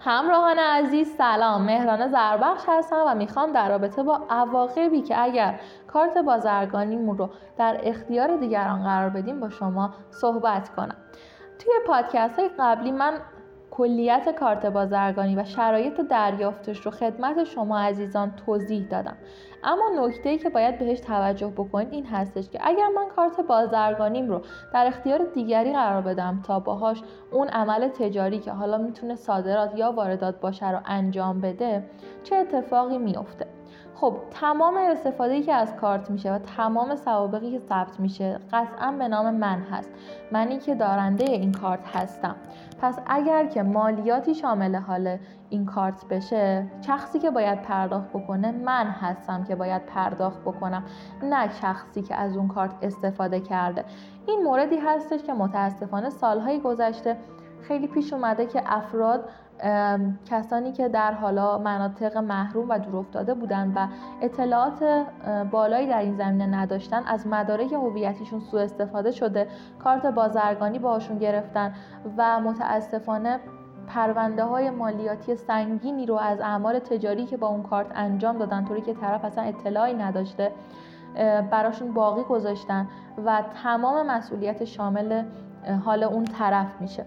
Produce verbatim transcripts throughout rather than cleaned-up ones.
همراهان عزیز سلام، مهران زربخش هستم و میخوام در رابطه با عواقبی که اگر کارت بازرگانیمون رو در اختیار دیگران قرار بدیم با شما صحبت کنم. توی پادکست های قبلی من کلیت کارت بازرگانی و شرایط دریافتش رو خدمت شما عزیزان توضیح دادم، اما نکته‌ای که باید بهش توجه بکنید این هستش که اگر من کارت بازرگانیم رو در اختیار دیگری قرار بدم تا باهاش اون عمل تجاری که حالا میتونه صادرات یا واردات باشه رو انجام بده، چه اتفاقی میفته؟ خب تمام استفاده‌ای که از کارت میشه و تمام سوابقی که ثبت میشه قطعاً به نام من هست، منی که دارنده این کارت هستم. پس اگر که مالیاتی شامل حال این کارت بشه، شخصی که باید پرداخت بکنه من هستم که باید پرداخت بکنم، نه شخصی که از اون کارت استفاده کرده. این موردی هستش که متاسفانه سالهای گذشته خیلی پیش اومده که افراد کسانی که در حالا مناطق محروم و دور افتاده بودن و اطلاعات بالایی در این زمینه نداشتن، از مدارک هویتیشون سوء استفاده شده، کارت بازرگانی باهاشون گرفتن و متاسفانه پرونده های مالیاتی سنگینی رو از اعمال تجاری که با اون کارت انجام دادن، طوری که طرف اصلا اطلاعی نداشته، براشون باقی گذاشتن و تمام مسئولیت شامل حال اون طرف میشه.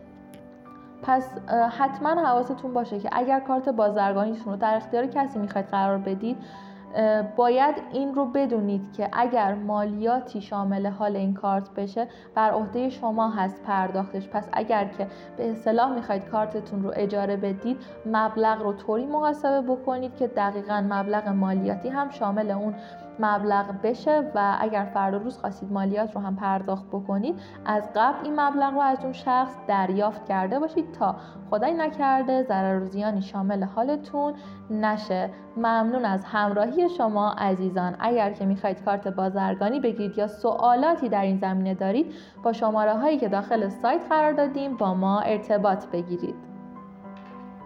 پس حتما حواستون باشه که اگر کارت بازرگانیتون رو در اختیار کسی میخواید قرار بدید، باید این رو بدونید که اگر مالیاتی شامل حال این کارت بشه بر عهده شما هست پرداختش. پس اگر که به اصطلاح میخواید کارتتون رو اجاره بدید، مبلغ رو طوری محاسبه بکنید که دقیقاً مبلغ مالیاتی هم شامل اون مبلغ بشه و اگر فردا روز خواستید مالیات رو هم پرداخت بکنید، از قبل این مبلغ رو از اون شخص دریافت کرده باشید تا خدای نکرده ضرر و زیانی شامل حالتون نشه. ممنون از همراهی شما عزیزان. اگر که میخواید کارت بازرگانی بگیرید یا سوالاتی در این زمینه دارید، با شماره هایی که داخل سایت قرار دادیم با ما ارتباط بگیرید.